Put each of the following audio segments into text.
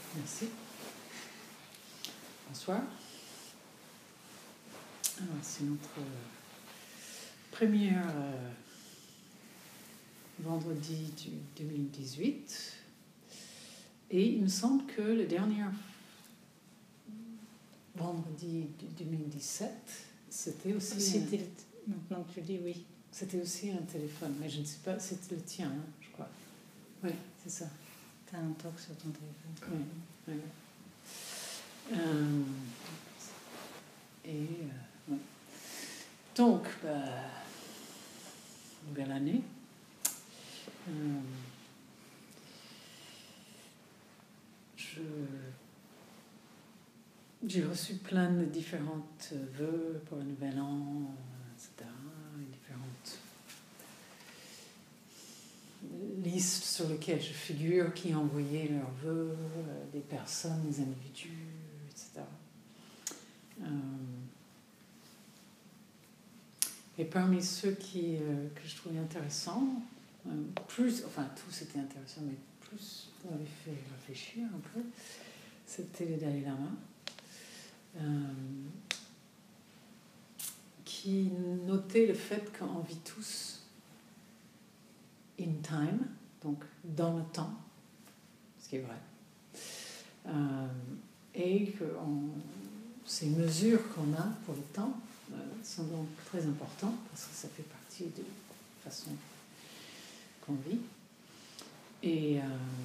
Merci. Bonsoir. Alors, c'est notre premier vendredi du 2018. Et il me semble que le dernier vendredi du 2017, c'était aussi... Maintenant que tu dis oui. C'était aussi un téléphone, mais je ne sais pas, c'était le tien, hein, je crois. Oui, c'est ça. Tu as un talk sur ton téléphone. Oui, oui. Ouais. Donc, nouvelle année. J'ai reçu plein de différentes vœux pour le nouvel an, etc. Différentes listes sur lesquelles je figure, qui ont envoyé leurs vœux, des personnes, des individus, etc. Et parmi ceux que je trouvais intéressants, tous étaient intéressants, mais plus m'avaient fait réfléchir un peu, c'était le Dalai Lama, qui notait le fait qu'on vit tous in time, donc dans le temps, ce qui est vrai, et que ces mesures qu'on a pour le temps sont donc très importantes parce que ça fait partie de la façon qu'on vit. Et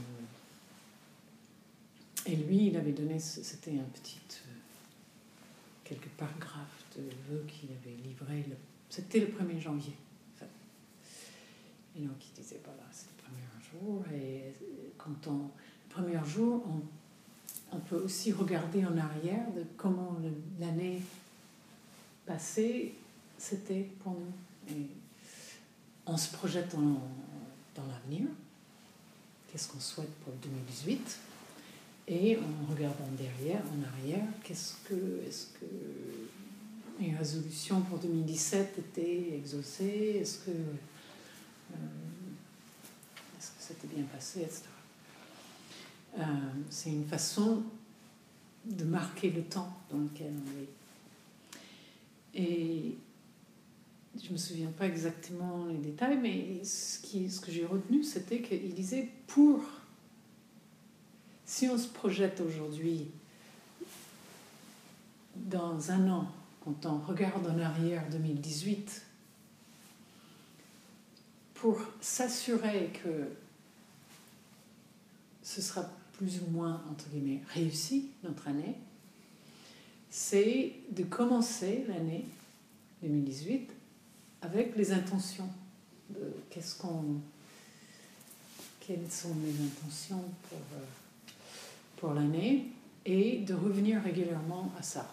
lui, il avait donné, c'était quelques paragraphes de vœux qu'il avait livrés, c'était le 1er janvier. En fait. Et donc il disait, voilà, c'est le premier jour, et quand le premier jour, on peut aussi regarder en arrière de comment l'année passée, c'était pour nous. Et on se projette dans l'avenir, qu'est-ce qu'on souhaite pour 2018, et en regardant en arrière, est-ce que les résolutions pour 2017 étaient exaucées, est-ce que c'était bien passé, etc. C'est une façon de marquer le temps dans lequel on est. Et je ne me souviens pas exactement les détails, mais ce que j'ai retenu, c'était qu'il disait, si on se projette aujourd'hui, dans un an, quand on regarde en arrière 2018, pour s'assurer que ce sera plus ou moins, entre guillemets, réussi, notre année, c'est de commencer l'année 2018 avec les intentions. Quelles sont les intentions pour l'année, et de revenir régulièrement à ça.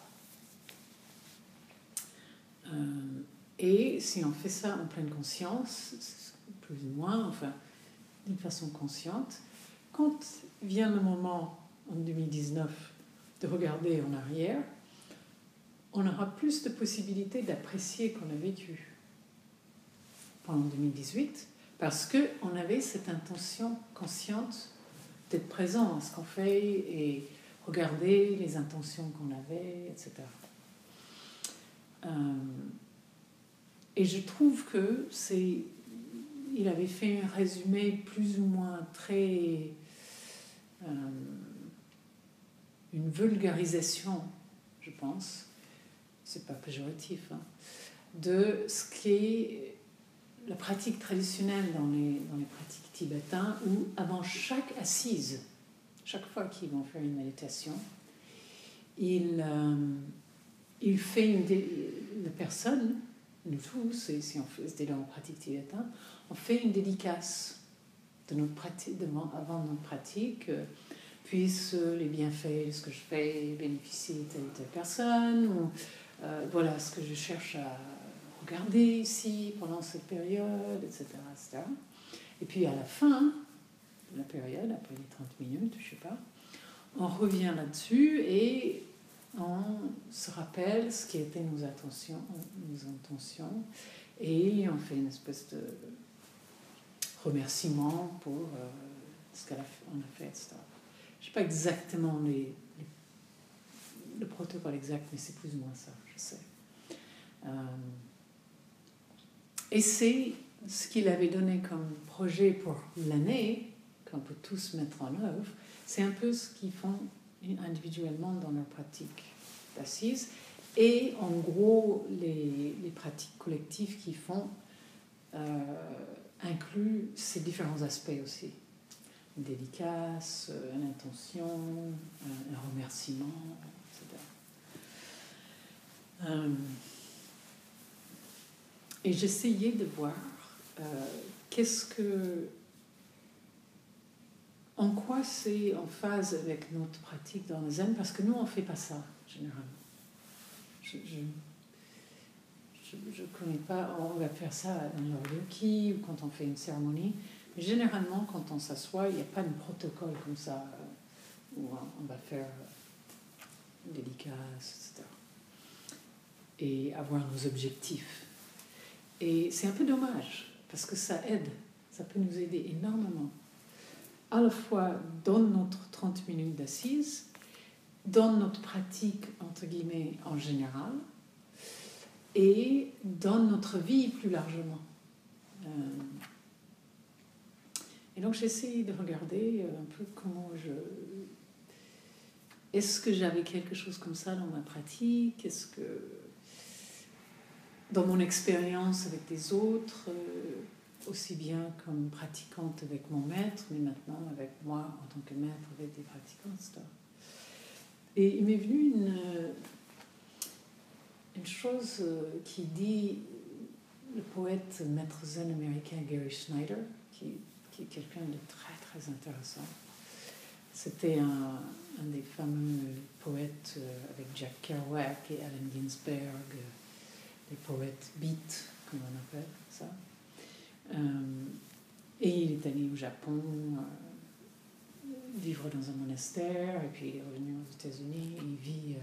Et si on fait ça en pleine conscience, plus ou moins, enfin, d'une façon consciente, quand vient le moment, en 2019, de regarder en arrière, on aura plus de possibilités d'apprécier qu'on a vécu pendant 2018, parce qu'on avait cette intention consciente d'être présent à ce qu'on fait et regarder les intentions qu'on avait, etc. Et je trouve que il avait fait un résumé plus ou moins très... une vulgarisation, je pense, c'est pas péjoratif, hein, de ce qu'est la pratique traditionnelle dans les pratiques tibétaines, où avant chaque assise, chaque fois qu'ils vont faire une méditation, il fait la personne, nous tous, et si on fait dans la pratique tibétaine, on fait une dédicace de notre pratique, avant notre pratique, puisse les bienfaits de ce que je fais bénéficier de telle ou telle personne, ou voilà ce que je cherche à regarder ici pendant cette période, etc., etc. Et puis à la fin de la période, après les 30 minutes, je ne sais pas, on revient là-dessus et on se rappelle ce qui était nos intentions, et on fait une espèce de remerciement pour ce qu'on a fait, etc. Je ne sais pas exactement le protocole exact, mais c'est plus ou moins ça, je sais. Et c'est ce qu'il avait donné comme projet pour l'année, qu'on peut tous mettre en œuvre, c'est un peu ce qu'ils font individuellement dans leur pratique d'assises. Et en gros, les pratiques collectives qu'ils font incluent ces différents aspects aussi. Une dédicace, une intention, un remerciement, etc. Et j'essayais de voir en quoi c'est en phase avec notre pratique dans le zen, parce que nous, on ne fait pas ça, généralement. Je ne connais pas, on va faire ça dans le Reiki ou quand on fait une cérémonie, mais généralement, quand on s'assoit, il n'y a pas de protocole comme ça, où on va faire une dédicace, etc. Et avoir nos objectifs. Et c'est un peu dommage, parce que ça aide, ça peut nous aider énormément. À la fois dans notre 30 minutes d'assises, dans notre pratique, entre guillemets, en général, et dans notre vie plus largement. Et donc j'essaie de regarder un peu comment Est-ce que j'avais quelque chose comme ça dans ma pratique? Est-ce que dans mon expérience avec les autres, aussi bien comme pratiquante avec mon maître, mais maintenant avec moi en tant que maître avec des pratiquants, etc. Et il m'est venu une chose qui dit le poète maître zen américain Gary Snyder, qui est quelqu'un de très très intéressant. C'était un des fameux poètes avec Jack Kerouac et Allen Ginsberg, les poètes beat, comme on appelle ça. Et il est allé au Japon vivre dans un monastère, et puis il est revenu aux États-Unis. Il vit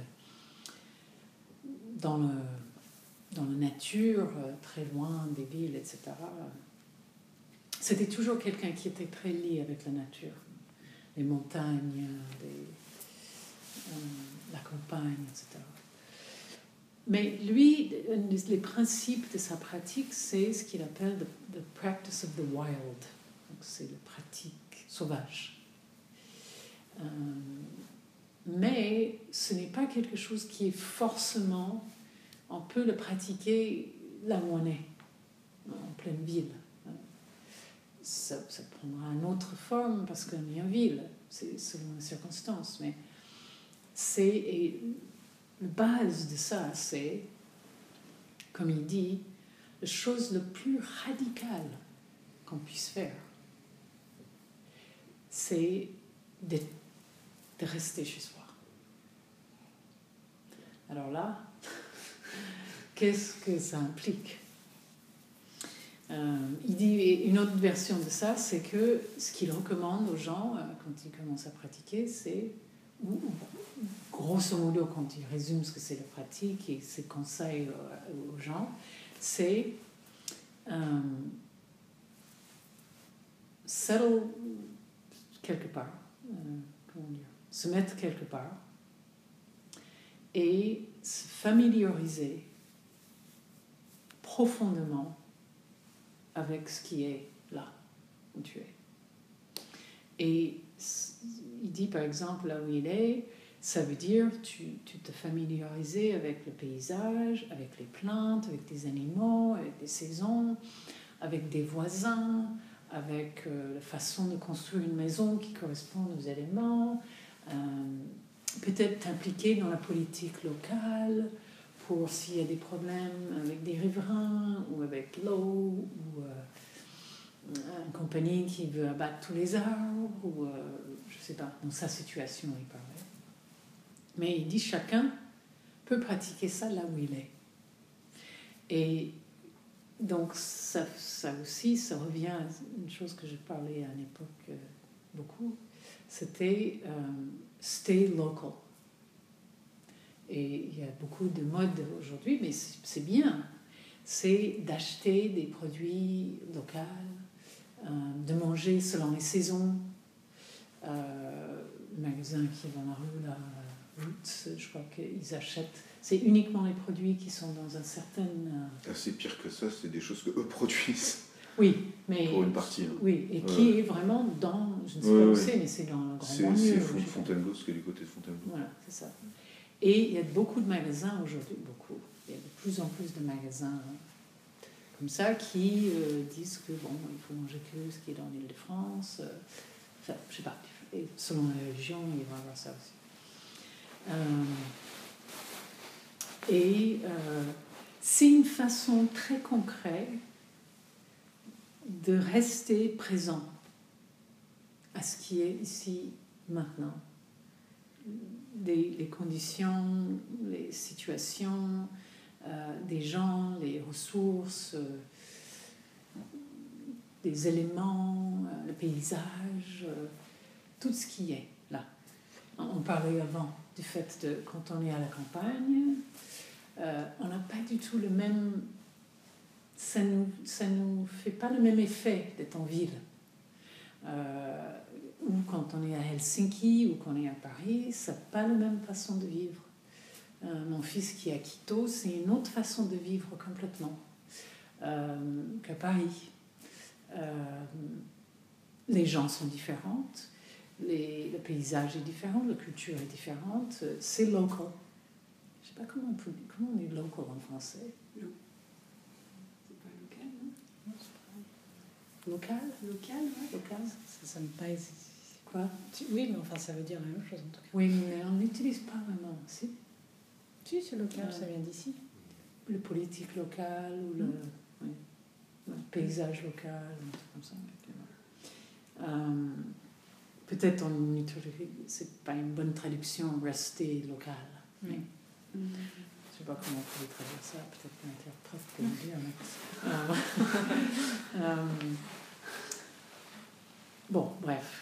dans la nature, très loin des villes, etc. C'était toujours quelqu'un qui était très lié avec la nature, les montagnes, la campagne, etc. Mais lui, les principes de sa pratique, c'est ce qu'il appelle the practice of the wild. Donc c'est la pratique sauvage. Mais ce n'est pas quelque chose qui est forcément... On peut le pratiquer là où on est, en pleine ville. Ça prendra une autre forme parce qu'on est en ville, c'est selon les circonstances. Mais la base de ça, c'est, comme il dit, la chose la plus radicale qu'on puisse faire, c'est de rester chez soi. Alors là, qu'est-ce que ça implique? Il dit une autre version de ça, c'est que ce qu'il recommande aux gens quand ils commencent à pratiquer, c'est, grosso modo, quand il résume ce que c'est la pratique et ses conseils aux gens, c'est settle quelque part, se mettre quelque part et se familiariser profondément avec ce qui est là où tu es. Et il dit par exemple là où il est, ça veut dire tu te familiariser avec le paysage, avec les plantes, avec des animaux, avec des saisons, avec des voisins, avec la façon de construire une maison qui correspond aux éléments, peut-être t'impliquer dans la politique locale pour s'il y a des problèmes avec des riverains ou avec l'eau ou une compagnie qui veut abattre tous les arbres ou je ne sais pas, dans sa situation il parlait. Mais il dit chacun peut pratiquer ça là où il est. Et donc ça aussi, ça revient à une chose que je parlais à une époque beaucoup, c'était stay local. Et il y a beaucoup de modes aujourd'hui, mais c'est bien. C'est d'acheter des produits locaux, de manger selon les saisons. Le magasins qui vont dans la rue, là, Roots, je crois qu'ils achètent. C'est uniquement les produits qui sont dans un certain. C'est pire que ça, c'est des choses que eux produisent. Oui, mais. Pour une partie. Hein. Oui, et qui est vraiment dans. Je ne sais pas où c'est, mais c'est dans le grand banlieue. C'est Fontainebleau, ce qui est du côté de Fontainebleau. Voilà, c'est ça. Et il y a beaucoup de magasins aujourd'hui, beaucoup. Il y a de plus en plus de magasins comme ça qui disent que bon, il faut manger que ce qui est dans l'Île-de-France. Enfin, je sais pas. Et selon la religion, il va y avoir ça aussi. C'est une façon très concrète de rester présent à ce qui est ici, maintenant. Les conditions, les situations, des gens, les ressources, des éléments, le paysage, tout ce qui est là. On parlait avant du fait de quand on est à la campagne, on n'a pas du tout le même. Ça nous fait pas le même effet d'être en ville. Ou quand on est à Helsinki ou qu'on est à Paris, ça n'a pas la même façon de vivre. Mon fils qui est à Quito, c'est une autre façon de vivre complètement qu'à Paris. Les gens sont différents, le paysage est différent, la culture est différente, c'est local. Je ne sais pas comment on dit local en français. C'est pas local, non? Local? Local, ouais. Local. Ça me paraît. Quoi? Oui, mais enfin, ça veut dire la même chose en tout cas. Oui, mais on n'utilise pas vraiment. Si, c'est local, ça vient d'ici. Le politique local ou le paysage local, un truc comme ça. Peut-être en liturgie, c'est pas une bonne traduction, rester local. Mais je sais pas comment on peut traduire ça, peut-être l'interprète peut le dire. Bon, bref.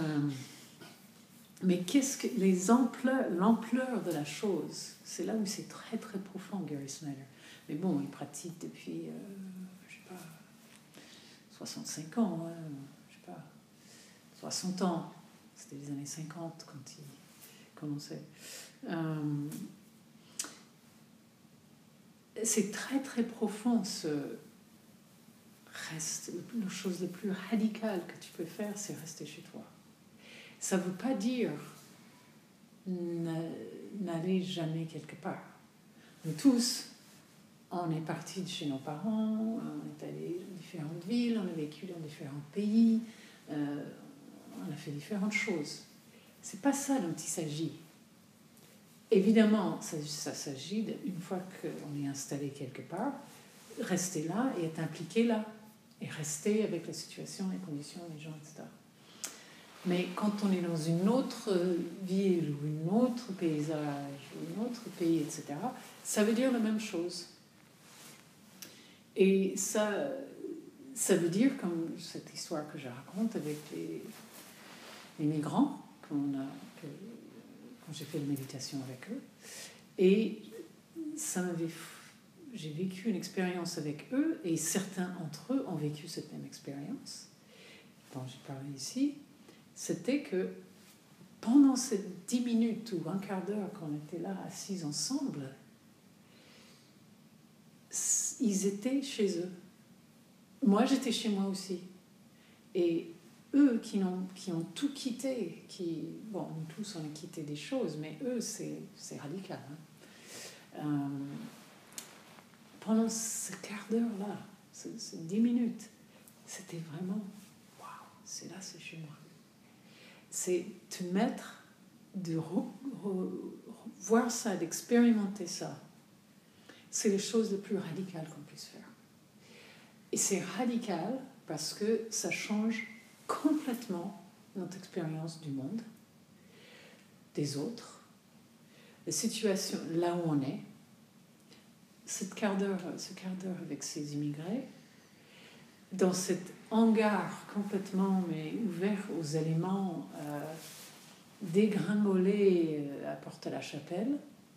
Mais qu'est-ce que l'ampleur de la chose, c'est là où c'est très très profond, Gary Snyder. Mais bon, il pratique depuis, je sais pas, 65 ans, hein, je sais pas, 60 ans. C'était les années 50 quand il commençait. C'est très très profond, la chose la plus radicale que tu peux faire, c'est rester chez toi. Ça ne veut pas dire n'aller jamais quelque part. Nous tous, on est partis de chez nos parents, on est allé dans différentes villes, on a vécu dans différents pays, on a fait différentes choses. C'est pas ça dont il s'agit. Évidemment, ça s'agit d'une fois qu'on est installé quelque part, rester là et être impliqué là, et rester avec la situation, les conditions, les gens, etc. Mais quand on est dans une autre ville ou un autre paysage ou un autre pays, etc., ça veut dire la même chose. Et ça veut dire, comme cette histoire que je raconte avec les migrants, quand j'ai fait une méditation avec eux, et j'ai vécu une expérience avec eux, et certains d'entre eux ont vécu cette même expérience dont j'ai parlé ici. C'était que pendant ces 10 minutes ou un quart d'heure qu'on était là assis ensemble, ils étaient chez eux. Moi, j'étais chez moi aussi. Et eux qui ont tout quitté, bon, nous tous on a quitté des choses, mais eux, c'est radical. Hein. Pendant ce quart d'heure-là, ces 10 minutes, c'était vraiment, waouh, c'est chez moi. C'est te mettre, de voir ça, d'expérimenter ça. C'est les choses les plus radicales qu'on puisse faire. Et c'est radical parce que ça change complètement notre expérience du monde, des autres, la situation là où on est. Ce quart d'heure avec ces immigrés, dans cet hangar complètement ouvert aux éléments, dégringolés à Porte-la-Chapelle,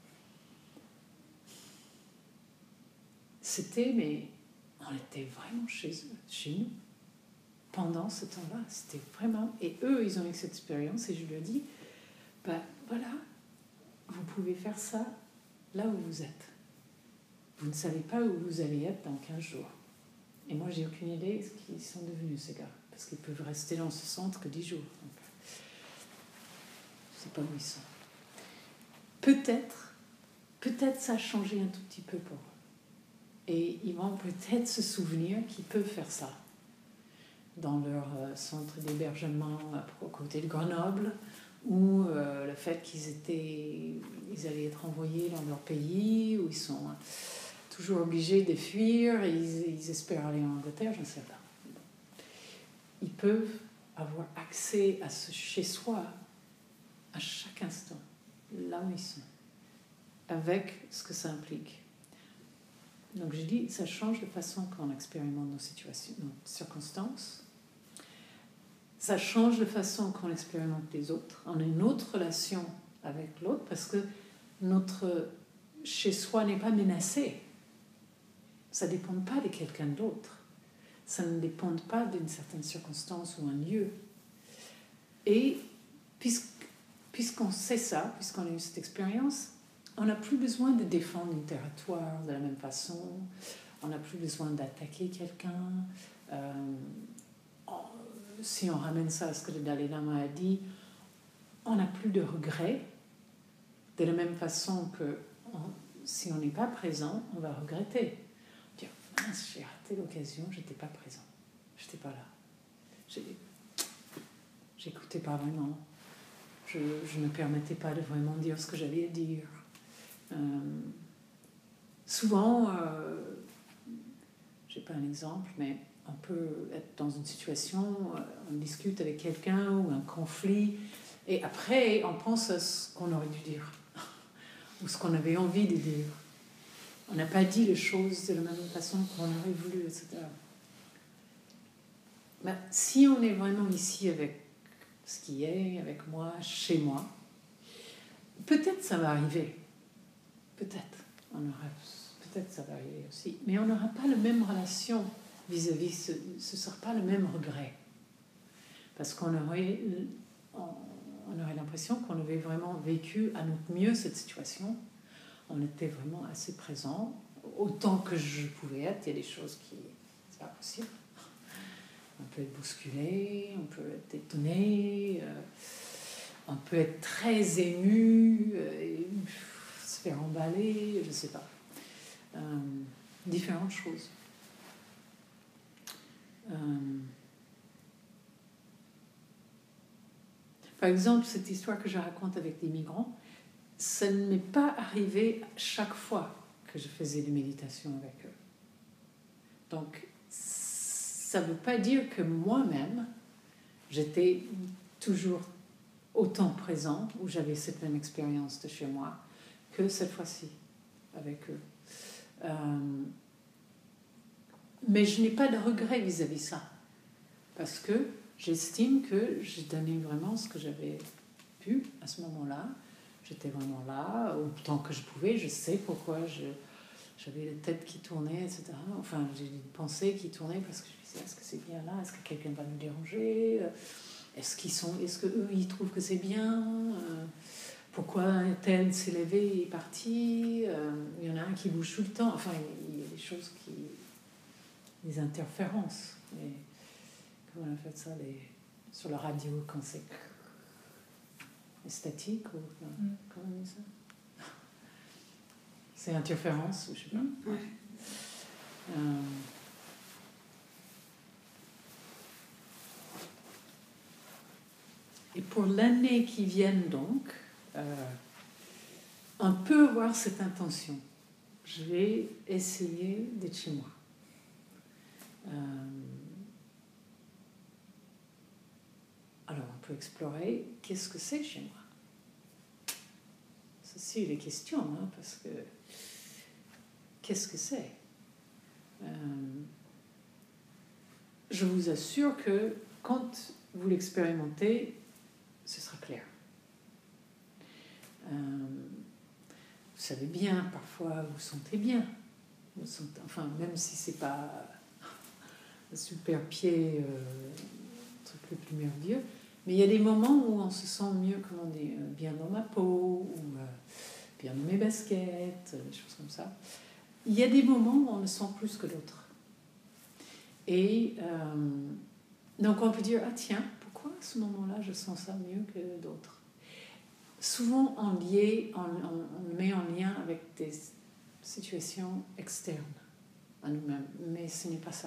on était vraiment chez eux, chez nous, pendant ce temps-là. C'était vraiment... Et eux, ils ont eu cette expérience, et je leur dis, ben voilà, vous pouvez faire ça là où vous êtes. Vous ne savez pas où vous allez être dans 15 jours. Et moi, j'ai aucune idée de ce qu'ils sont devenus, ces gars. Parce qu'ils peuvent rester dans ce centre que 10 jours. Donc, je ne sais pas où ils sont. Peut-être ça a changé un tout petit peu pour eux. Et ils vont peut-être se souvenir qu'ils peuvent faire ça dans leur centre d'hébergement à côté de Grenoble, ou le fait ils allaient être envoyés dans leur pays, où ils sont toujours obligés de fuir, et ils espèrent aller en Angleterre, je ne sais pas. Ils peuvent avoir accès à ce chez-soi à chaque instant, là où ils sont, avec ce que ça implique. Donc je dis, ça change de façon qu'on expérimente nos situations, nos circonstances. Ça change de façon qu'on expérimente les autres. On a une autre relation avec l'autre parce que notre chez-soi n'est pas menacé. Ça ne dépend pas de quelqu'un d'autre. Ça ne dépend pas d'une certaine circonstance ou un lieu. Et puisqu'on sait ça, puisqu'on a eu cette expérience, on n'a plus besoin de défendre un territoire de la même façon. On n'a plus besoin d'attaquer quelqu'un. Si on ramène ça à ce que le Dalai Lama a dit, on n'a plus de regrets. De la même façon que si on n'est pas présent, on va regretter. Dire, mince, j'ai raté l'occasion, je n'étais pas présent. Je n'étais pas là. J'écoutais pas vraiment. Je ne me permettais pas de vraiment dire ce que j'allais dire. Souvent, je n'ai pas un exemple, mais on peut être dans une situation, on discute avec quelqu'un ou un conflit, et après, on pense à ce qu'on aurait dû dire, ou ce qu'on avait envie de dire. On n'a pas dit les choses de la même façon qu'on aurait voulu, etc. Mais si on est vraiment ici avec ce qui est, avec moi, chez moi, peut-être ça va arriver. Peut-être. Peut-être ça va arriver aussi. Mais on n'aura pas la même relation vis-à-vis, ce ne sera pas le même regret. Parce qu'on aurait l'impression qu'on avait vraiment vécu à notre mieux cette situation. On était vraiment assez présent, autant que je pouvais être. Il y a des choses qui... c'est pas possible. On peut être bousculé, on peut être étonné, on peut être très ému, se faire emballer, je ne sais pas. Différentes choses. Par exemple, cette histoire que je raconte avec des migrants, ça ne m'est pas arrivé chaque fois que je faisais des méditations avec eux. Donc, ça ne veut pas dire que moi-même, j'étais toujours autant présent, ou j'avais cette même expérience de chez moi, que cette fois-ci, avec eux. Mais je n'ai pas de regret vis-à-vis de ça, parce que j'estime que j'ai donné vraiment ce que j'avais pu à ce moment-là. J'étais vraiment là, autant que je pouvais. Je sais pourquoi j'avais la tête qui tournait, etc. Enfin, j'ai des pensées qui tournaient parce que je me disais, est-ce que c'est bien là? Est-ce que quelqu'un va nous déranger? Est-ce qu'eux, ils trouvent que c'est bien? Pourquoi un tel s'est levé et est parti? Il y en a un qui bouge tout le temps. Enfin, il y a des choses des interférences. Et, comment on appelle ça sur la radio quand c'est statique ou comment on dit ça? C'est interférence, je sais pas. Ouais. Et pour l'année qui vient donc, on peut avoir cette intention. Je vais essayer d'être chez moi. Alors, on peut explorer qu'est-ce que c'est chez moi. Ça, c'est les questions, hein, parce que qu'est-ce que c'est? Je vous assure que quand vous l'expérimentez, ce sera clair. Vous savez bien, parfois, vous sentez bien. Enfin, même si c'est pas un super pied, le truc le plus merveilleux, Mais il y a des moments où on se sent mieux, comme on dit, bien dans ma peau, ou bien dans mes baskets, des choses comme ça. Il y a des moments où on le sent plus que d'autres. Et donc on peut dire, ah tiens, pourquoi à ce moment-là je sens ça mieux que d'autres? Souvent on le met en lien avec des situations externes à nous-mêmes, mais ce n'est pas ça.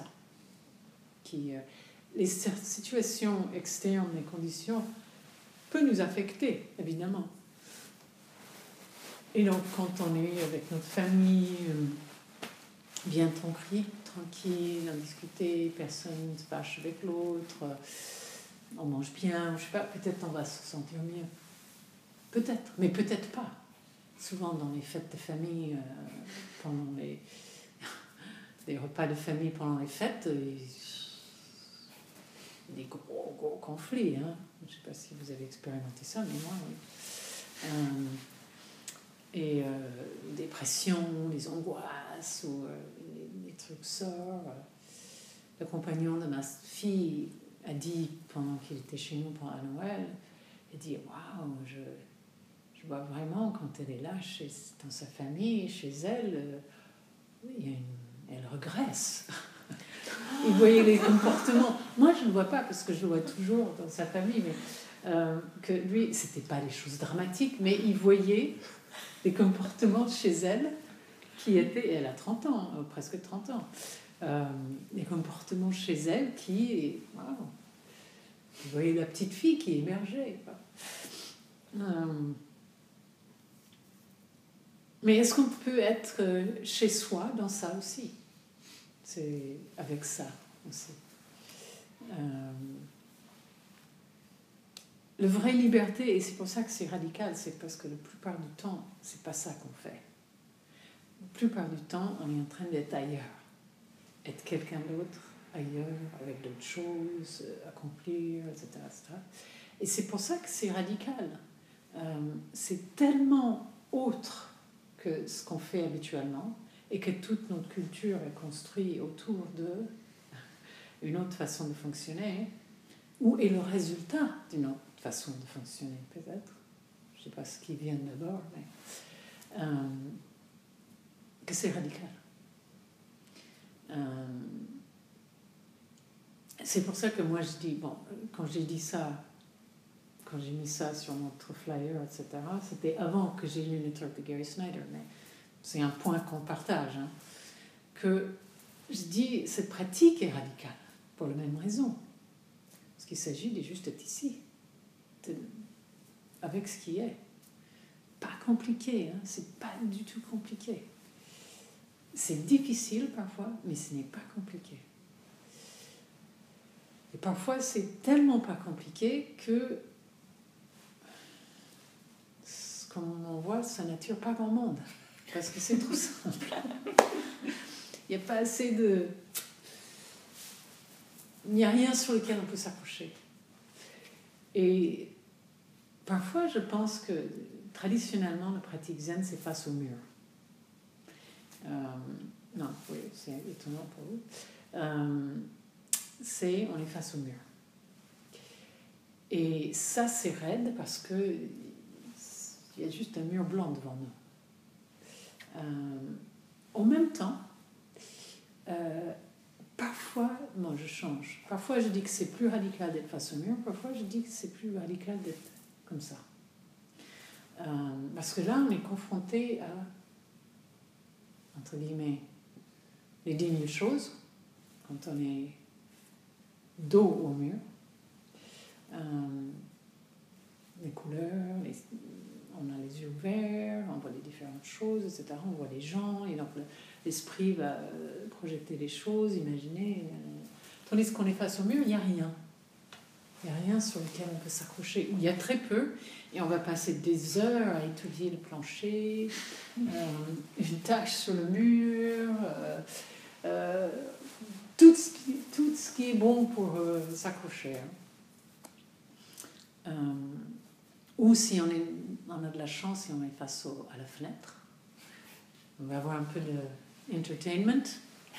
Les situations externes, les conditions, peuvent nous affecter, évidemment. Et donc, quand on est avec notre famille, bien tranquille, on discute, personne ne se fâche avec l'autre, on mange bien, je ne sais pas, peut-être on va se sentir mieux. Peut-être, mais peut-être pas. Souvent, dans les fêtes de famille, pendant les repas de famille pendant les fêtes, des gros conflits. Hein. Je ne sais pas si vous avez expérimenté ça, mais moi, oui. Des pressions, des angoisses, ou les trucs sortent. Le compagnon de ma fille a dit, pendant qu'il était chez nous pendant Noël, il a dit, waouh, je vois vraiment quand elle est là, dans sa famille, chez elle, elle regresse. Il voyait les comportements. Moi, je ne le vois pas parce que je le vois toujours dans sa famille, mais que lui, c'était pas des choses dramatiques, mais il voyait des comportements chez elle qui étaient, elle a 30 ans, presque 30 ans, des comportements chez elle qui, waouh, vous voyez la petite fille qui émergeait. Mais est-ce qu'on peut être chez soi dans ça aussi? C'est avec ça aussi. La vraie liberté, et c'est pour ça que c'est radical, c'est parce que la plupart du temps, c'est pas ça qu'on fait. La plupart du temps, on est en train d'être ailleurs. Être quelqu'un d'autre, ailleurs, avec d'autres choses, accomplir, etc., etc. Et c'est pour ça que c'est radical. C'est tellement autre que ce qu'on fait habituellement, et que toute notre culture est construite autour d'une autre façon de fonctionner, ou est le résultat d'une autre façon de fonctionner, peut-être. Je ne sais pas ce qui vient d'abord, mais que c'est radical. C'est pour ça que moi je dis, bon, quand j'ai dit ça, quand j'ai mis ça sur notre flyer, etc., c'était avant que j'ai lu le truc de Gary Snyder, mais c'est un point qu'on partage, hein, que je dis, cette pratique est radicale, pour la même raison. Parce qu'il s'agit de juste être ici, avec ce qui est. Pas compliqué, hein, c'est pas du tout compliqué. C'est difficile parfois, mais ce n'est pas compliqué. Et parfois, c'est tellement pas compliqué que, comme on voit, ça n'attire pas grand monde. Parce que c'est trop simple. Il n'y a pas assez de... Il n'y a rien sur lequel on peut s'accrocher. Et parfois, je pense que traditionnellement, la pratique zen, c'est face au mur. Non, oui, c'est étonnant pour vous. On est face au mur. Et ça, c'est raide parce que il y a juste un mur blanc devant nous. En même temps, parfois, moi je change. Parfois je dis que c'est plus radical d'être face au mur, parfois je dis que c'est plus radical d'être comme ça. Parce que là, on est confronté à, entre guillemets, les 10 000 choses, quand on est dos au mur. Les couleurs, on a les yeux ouverts, on voit les différentes choses, etc. On voit les gens, et donc l'esprit va projeter les choses, imaginer. Tandis qu'on est face au mur, il n'y a rien. Il n'y a rien sur lequel on peut s'accrocher. Il y a très peu, et on va passer des heures à étudier le plancher, une tache sur le mur, tout ce qui est bon pour s'accrocher. Ou si on a de la chance, si on est face à la fenêtre, on va avoir un peu d'entertainment,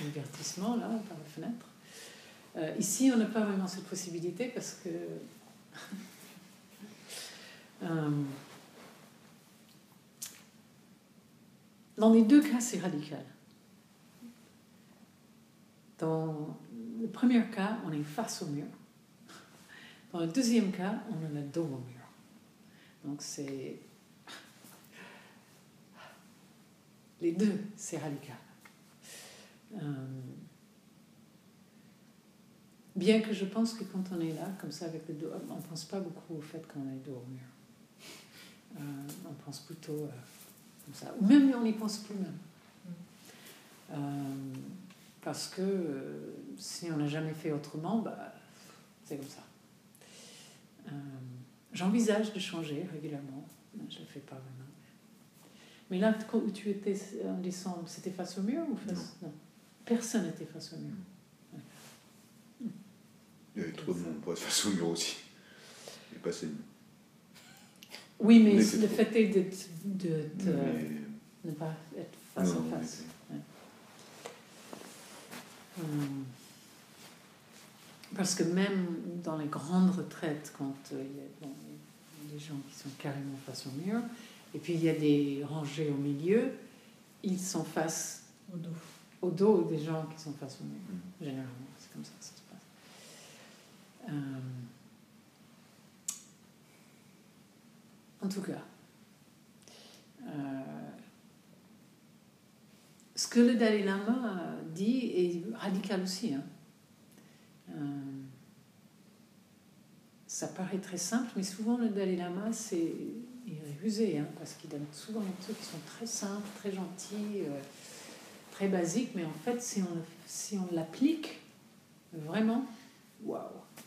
divertissement là, par la fenêtre. Ici, on n'a pas vraiment cette possibilité parce que Dans les deux cas, c'est radical. Dans le premier cas, on est face au mur. Dans le deuxième cas, on a le dos au mur. Donc c'est... Les deux, c'est radical. Bien que je pense que quand on est là, comme ça, avec le dos, on ne pense pas beaucoup au fait qu'on a le dos au mur. On pense plutôt comme ça. Ou même, on n'y pense plus même. Parce que si on n'a jamais fait autrement, c'est comme ça. J'envisage de changer régulièrement. Je ne le fais pas vraiment. Mais là, quand tu étais en décembre, c'était face au mur ou face... Non. Personne n'était face au mur. Ouais. Il y avait trop de monde pour être face au mur aussi. Et passer. Oui, mais le fait est de ne pas être face à face. Ouais. Parce que même dans les grandes retraites, quand il y a des gens qui sont carrément face au mur, et puis il y a des rangées au milieu, ils sont face au dos des gens qui sont face au mur. Généralement, c'est comme ça que ça se passe. En tout cas, ce que le Dalai Lama dit est radical aussi. Ça paraît très simple, mais souvent le Dalai Lama, il est rusé, parce qu'il donne souvent des trucs qui sont très simples, très gentils, très basiques, mais en fait, si on l'applique vraiment, waouh!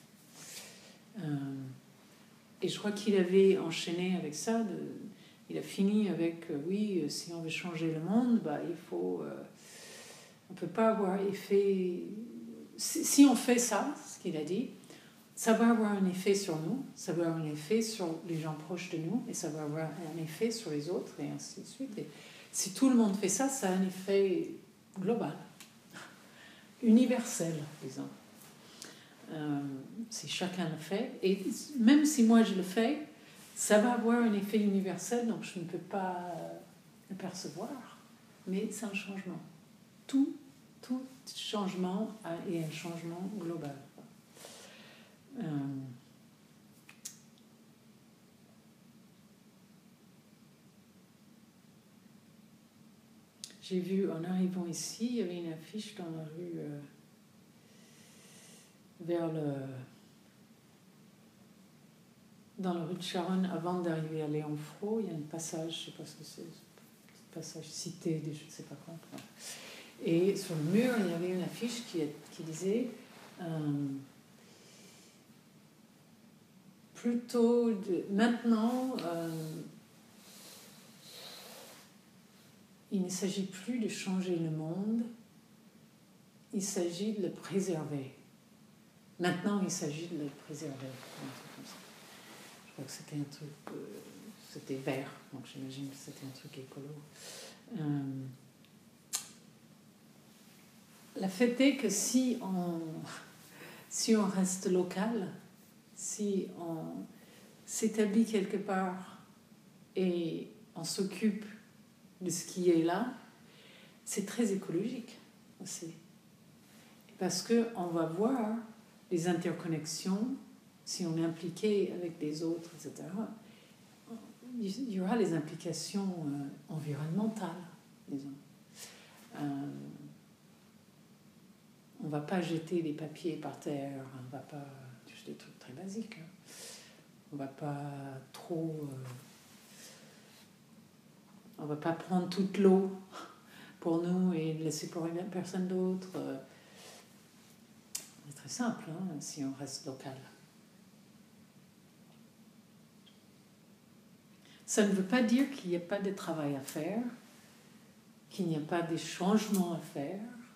Et je crois qu'il avait enchaîné avec ça, il a fini avec, oui, si on veut changer le monde, il faut... on ne peut pas avoir effet... Si on fait ça, ce qu'il a dit, ça va avoir un effet sur nous, ça va avoir un effet sur les gens proches de nous, et ça va avoir un effet sur les autres, et ainsi de suite. Et si tout le monde fait ça, ça a un effet global, universel, disons. Si chacun le fait, et même si moi je le fais, ça va avoir un effet universel, donc je ne peux pas le percevoir, mais c'est un changement. Tout changement est un changement global. J'ai vu, en arrivant ici, il y avait une affiche dans la rue, dans la rue de Charonne, avant d'arriver à Léonfro, il y a un passage, je ne sais pas ce que c'est, un passage cité, je ne sais pas quoi. Et sur le mur, il y avait une affiche qui disait plutôt maintenant, il ne s'agit plus de changer le monde, il s'agit de le préserver. Maintenant, il s'agit de le préserver. Je crois que c'était un truc, c'était vert, donc j'imagine que c'était un truc écolo. La fait est que si on reste local, si on s'établit quelque part et on s'occupe de ce qui est là, c'est très écologique aussi. Parce qu'on va voir les interconnexions, si on est impliqué avec les autres, etc. Il y aura les implications environnementales, disons. On ne va pas jeter des papiers par terre, on ne va pas... Juste des trucs très basiques. On ne va pas trop... on ne va pas prendre toute l'eau pour nous et laisser pour personne d'autre. C'est très simple, si on reste local. Ça ne veut pas dire qu'il n'y a pas de travail à faire, qu'il n'y a pas de changements à faire,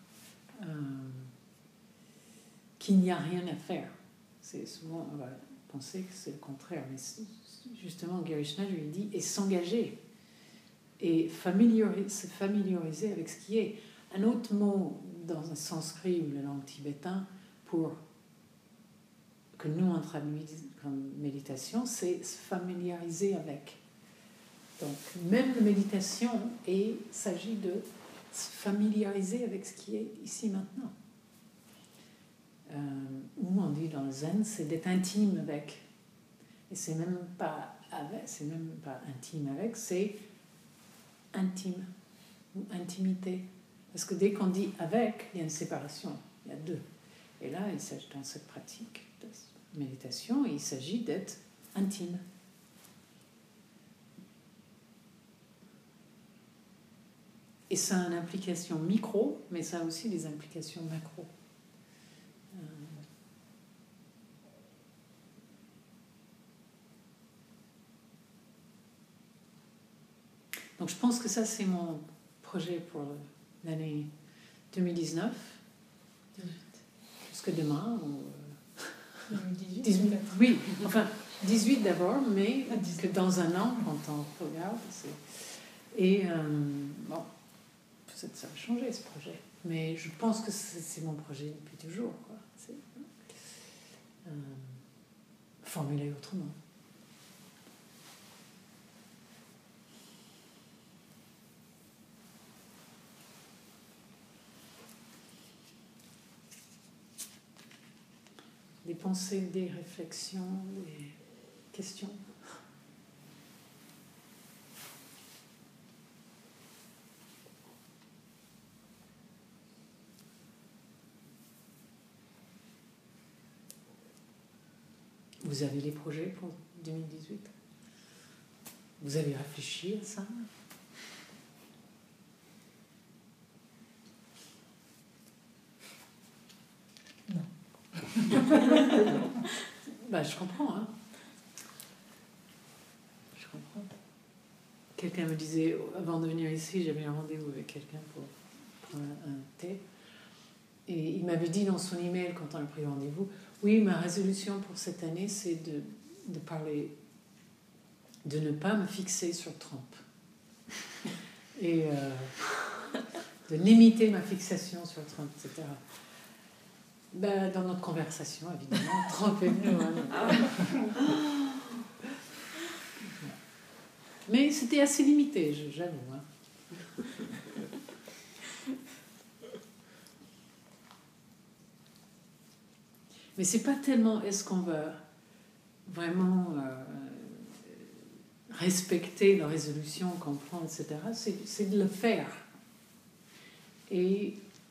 qu'il n'y a rien à faire. C'est souvent, on va penser que c'est le contraire, mais justement, Gary Schneider lui dit, et s'engager, et se familiariser avec ce qui est. Un autre mot dans un sanskrit ou la langue tibétain pour que nous on traduit comme méditation, c'est se familiariser avec. Donc, même la méditation, il s'agit de se familiariser avec ce qui est ici maintenant. Ou on dit dans le zen, c'est d'être intime avec. Et c'est même pas intime avec, c'est intime ou intimité. Parce que dès qu'on dit avec, il y a une séparation, il y a deux. Et là, il s'agit dans cette pratique de méditation, il s'agit d'être intime. Et ça a une implication micro, mais ça a aussi des implications macro. Donc je pense que ça, c'est mon projet pour l'année 2019. 18. Jusque demain. Ou, 2018 18, oui, enfin 18 d'abord, mais 18. que dans un an, quand on regarde. Et bon, peut-être ça va changer ce projet. Mais je pense que c'est mon projet depuis toujours. Quoi. C'est, formulé autrement. Des pensées, des réflexions, des questions. Vous avez des projets pour 2018 ? Vous avez réfléchi à ça ? Bah, je comprends, hein. Je comprends. Quelqu'un me disait, avant de venir ici, j'avais un rendez-vous avec quelqu'un pour prendre un thé. Et il m'avait dit dans son email, quand on a pris rendez-vous, oui, ma résolution pour cette année, c'est de parler, de ne pas me fixer sur Trump. Et de limiter ma fixation sur Trump, etc. Ben, dans notre conversation, évidemment, Trump est venu. Hein. Mais c'était assez limité, j'avoue. Hein. Mais c'est pas tellement est-ce qu'on va vraiment respecter la résolution qu'on prend, etc. C'est de le faire. Et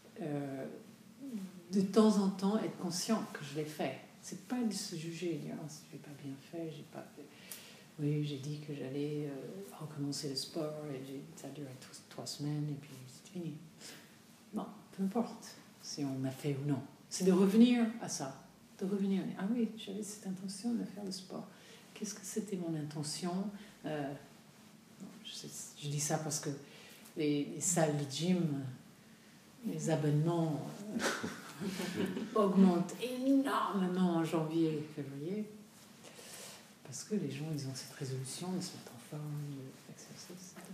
de temps en temps être conscient que je l'ai fait. C'est pas de se juger et dire oh, j'ai pas bien fait, j'ai pas fait. Oui, j'ai dit que j'allais recommencer le sport et ça a duré 3 semaines et puis c'est fini. Bon, peu importe si on a fait ou non. C'est de revenir à ça. De revenir. Ah oui, j'avais cette intention de faire le sport. Qu'est-ce que c'était mon intention je dis ça parce que les salles de gym, les abonnements augmentent énormément en janvier et février. Parce que les gens, ils ont cette résolution de se mettre en forme, d'exercice, etc.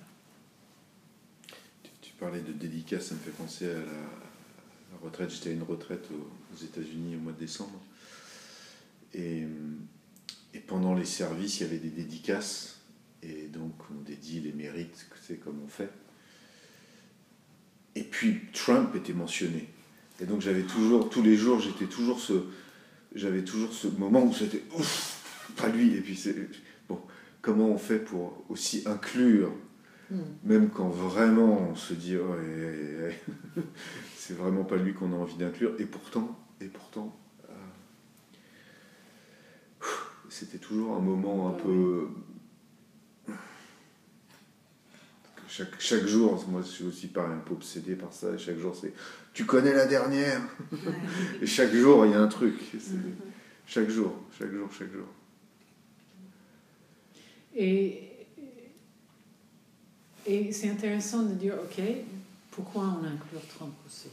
Tu parlais de dédicace, ça me fait penser à la retraite. J'étais à une retraite aux États-Unis au mois de décembre. Et pendant les services, il y avait des dédicaces. Et donc, on dédie les mérites, c'est comme on fait. Et puis, Trump était mentionné. Et donc, j'avais toujours, tous les jours, j'avais toujours ce moment où c'était ouf, pas lui. Et puis, bon, comment on fait pour aussi inclure, même quand vraiment on se dit, oh, c'est vraiment pas lui qu'on a envie d'inclure. Et pourtant, c'était toujours un moment un peu. Chaque jour, moi je suis aussi pareil, un peu obsédé par ça, et chaque jour c'est tu connais la dernière et chaque jour il y a un truc, chaque jour. Et c'est intéressant de dire ok, pourquoi on inclut Trump aussi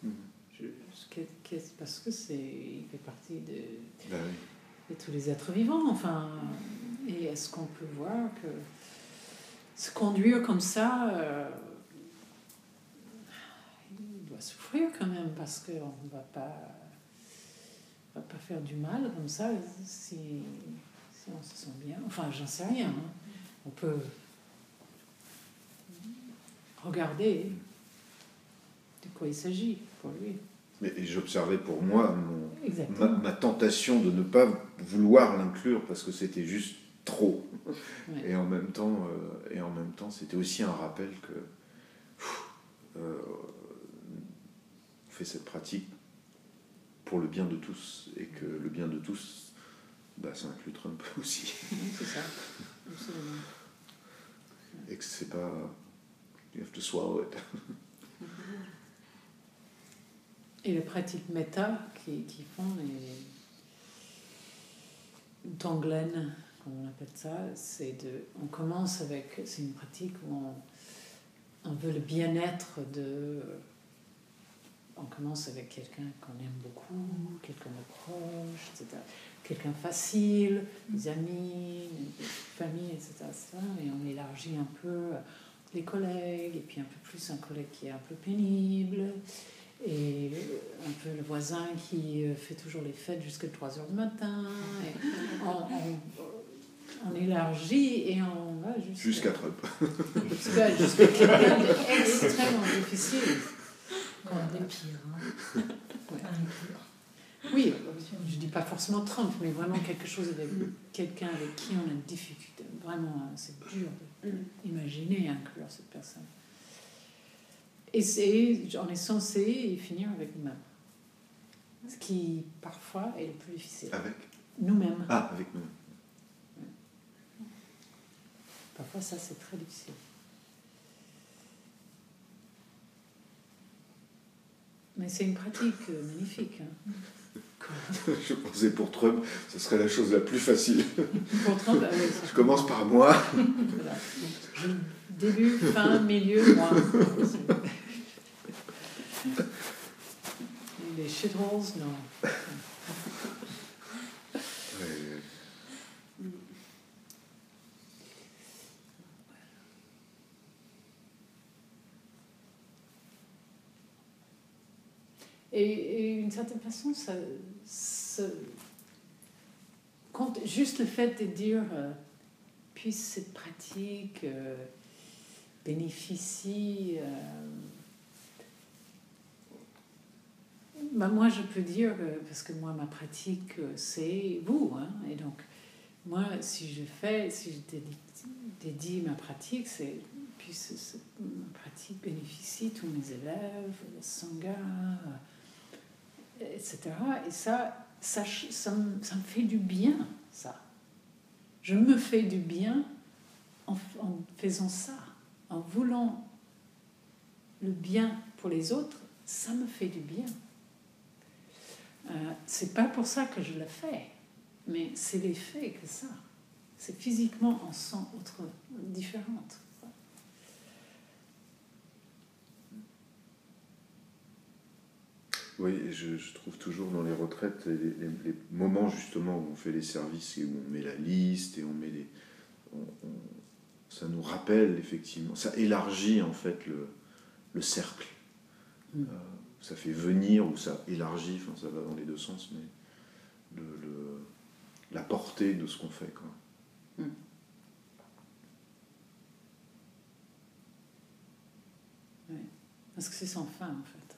parce que il fait partie de tous les êtres vivants, enfin, et est-ce qu'on peut voir que se conduire comme ça, il doit souffrir quand même parce qu'on ne va pas va pas faire du mal comme ça si on se sent bien. Enfin, j'en sais rien. Hein. On peut regarder de quoi il s'agit pour lui. Et j'observais pour moi Exactement. ma tentation de ne pas vouloir l'inclure parce que c'était juste trop. Ouais. Et en même temps, c'était aussi un rappel que on fait cette pratique pour le bien de tous et que le bien de tous, ça inclut Trump aussi. C'est ça, absolument. Et que c'est pas you have to swallow it. Et les pratiques méta qui font les Tonglen, comme on appelle ça, on commence avec, c'est une pratique où on veut le bien-être on commence avec quelqu'un qu'on aime beaucoup, quelqu'un de proche, etc. Quelqu'un facile, des amis, des familles, etc., et on élargit un peu les collègues, et puis un peu plus un collègue qui est un peu pénible, et un peu le voisin qui fait toujours les fêtes jusqu'à 3 heures du matin. Et on élargit et on va jusqu'à Trump. Jusqu'à quelqu'un d'extrêmement difficile. Des pires. Hein. Ouais. Oui, je ne dis pas forcément Trump, mais vraiment quelque chose avec quelqu'un avec qui on a une difficulté. Vraiment, c'est dur d'imaginer inclure cette personne. Et on est censé finir avec nous-mêmes. Ce qui, parfois, est le plus difficile. Avec nous-mêmes. Ah, avec nous. Ouais. Parfois, ça, c'est très difficile. Mais c'est une pratique magnifique. Hein. Je pensais pour Trump, ce serait la chose la plus facile. Pour Trump, oui, je commence par moi. Voilà. Début, fin, milieu, moi. Les shitholes, non. Et d'une certaine façon, juste le fait de dire puisse cette pratique bénéficie. Moi, je peux dire, parce que moi, ma pratique, c'est vous. Hein, et donc, moi, si je dédie ma pratique, c'est puisse ma pratique bénéficie tous mes élèves, le Sangha, etc. Et ça me fait du bien, ça. Je me fais du bien en faisant ça, en voulant le bien pour les autres, ça me fait du bien. C'est pas pour ça que je le fais, mais c'est l'effet que ça. C'est physiquement, on sent différente. Oui, je trouve toujours dans les retraites les moments justement où on fait les services et où on met la liste et on met ça nous rappelle effectivement, ça élargit en fait le cercle. Ça fait venir ou ça élargit, enfin ça va dans les deux sens, mais la portée de ce qu'on fait, quoi. Ouais. Parce que c'est sans fin en fait.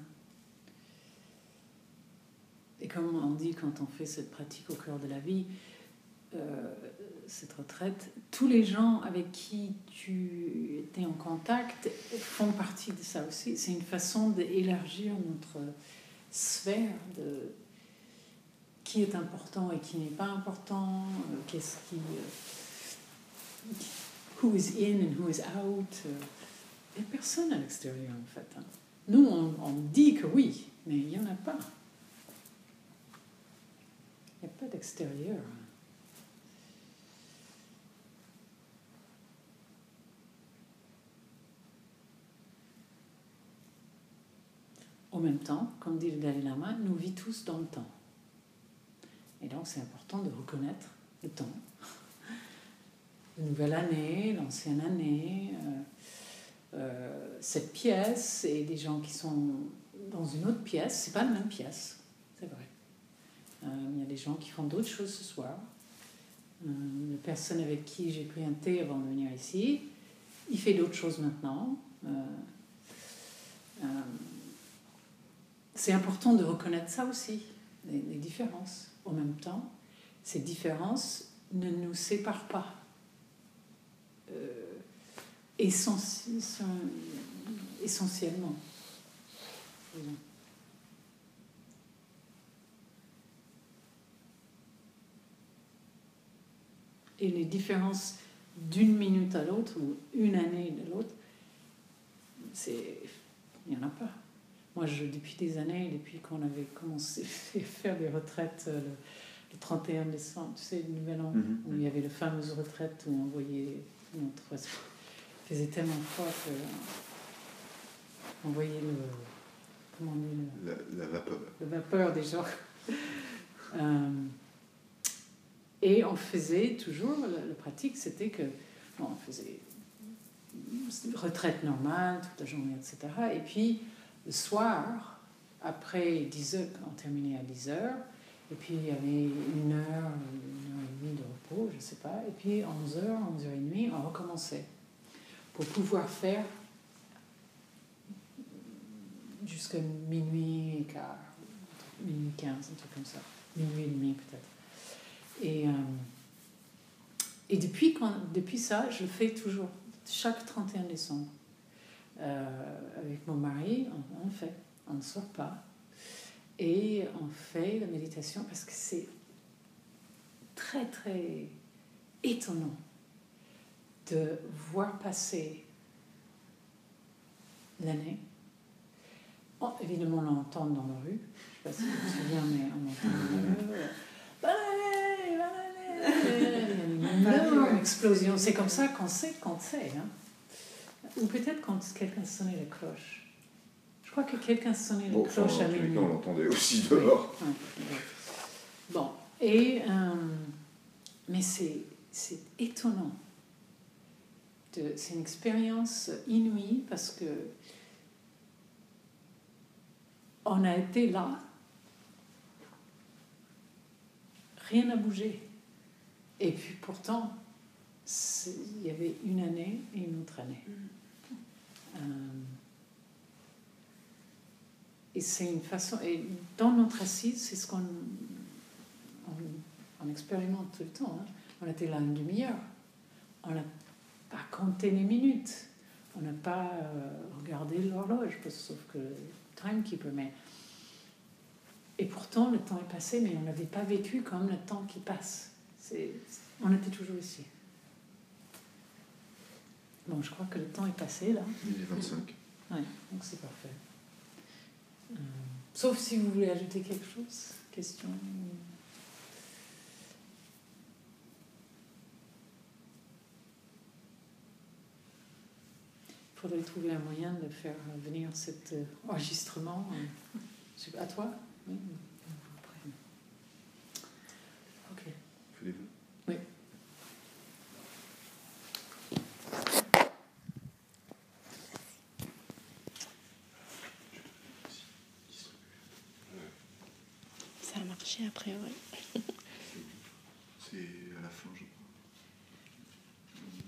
Et comme on dit quand on fait cette pratique au cœur de la vie, cette retraite, tous les gens avec qui tu étais en contact font partie de ça aussi. C'est une façon d'élargir notre sphère de qui est important et qui n'est pas important, qu'est-ce qui who is in and who is out. Il n'y a personne à l'extérieur en fait. Hein. Nous, on dit que oui, mais il n'y en a pas. Il n'y a pas d'extérieur. En même temps, comme dit le Dalai Lama, nous vivons tous dans le temps. Et donc c'est important de reconnaître le temps. La nouvelle année, l'ancienne année, cette pièce et des gens qui sont dans une autre pièce, c'est pas la même pièce, c'est vrai. Il y a des gens qui font d'autres choses ce soir. La personne avec qui j'ai pris un thé avant de venir ici, il fait d'autres choses maintenant. C'est important de reconnaître ça aussi, les différences. En même temps, ces différences ne nous séparent pas essentiellement. Et les différences d'une minute à l'autre ou une année de l'autre, il n'y en a pas. Moi, depuis des années, depuis qu'on avait commencé à faire des retraites le 31 décembre, tu sais, le nouvel an, où il y avait les fameuses retraites où on voyait notre oiseau. Il faisait tellement froid qu'on voyait comment on dit, la vapeur. La vapeur des gens. Et on faisait toujours, la pratique, c'était que on faisait une retraite normale, toute la journée, etc. Et puis, le soir, après 10 heures, on terminait à 10 heures, et puis il y avait une heure et demie de repos, je ne sais pas, et puis 11 heures, 11 heures et demie, on recommençait pour pouvoir faire jusqu'à minuit et quart, minuit 15, un truc comme ça, minuit et demi peut-être. Et depuis ça, je le fais toujours, chaque 31 décembre. Avec mon mari, on ne sort pas. Et on fait la méditation parce que c'est très, très étonnant de voir passer l'année. Oh, évidemment, on l'entend dans la rue. Je ne sais pas si tu te souviens, mais on entend dans la rue. Bonne explosion. C'est comme ça qu'on sait quand c'est. Hein. Ou peut-être quand quelqu'un sonnait la cloche. Je crois que quelqu'un sonnait la cloche à minuit. On l'entendait aussi dehors. Oui. Bon, mais c'est étonnant. C'est une expérience inouïe parce que on a été là, rien n'a bougé. Et puis pourtant, il y avait une année et une autre année. Et c'est une façon... Et dans notre assise, c'est ce qu'on expérimente tout le temps. Hein. On était là une demi-heure. On n'a pas compté les minutes. On n'a pas regardé l'horloge, sauf que le timekeeper. Et pourtant, le temps est passé, mais on n'avait pas vécu comme le temps qui passe. On était toujours ici. Bon, je crois que le temps est passé, là. Il est 25. Oui, donc c'est parfait. Sauf si vous voulez ajouter quelque chose. Question. Il faudrait trouver un moyen de faire venir cet enregistrement. À toi? Oui. Ok. Fais-les-vous. Oui. Ça a marché après, ouais. C'est à la fin, je crois.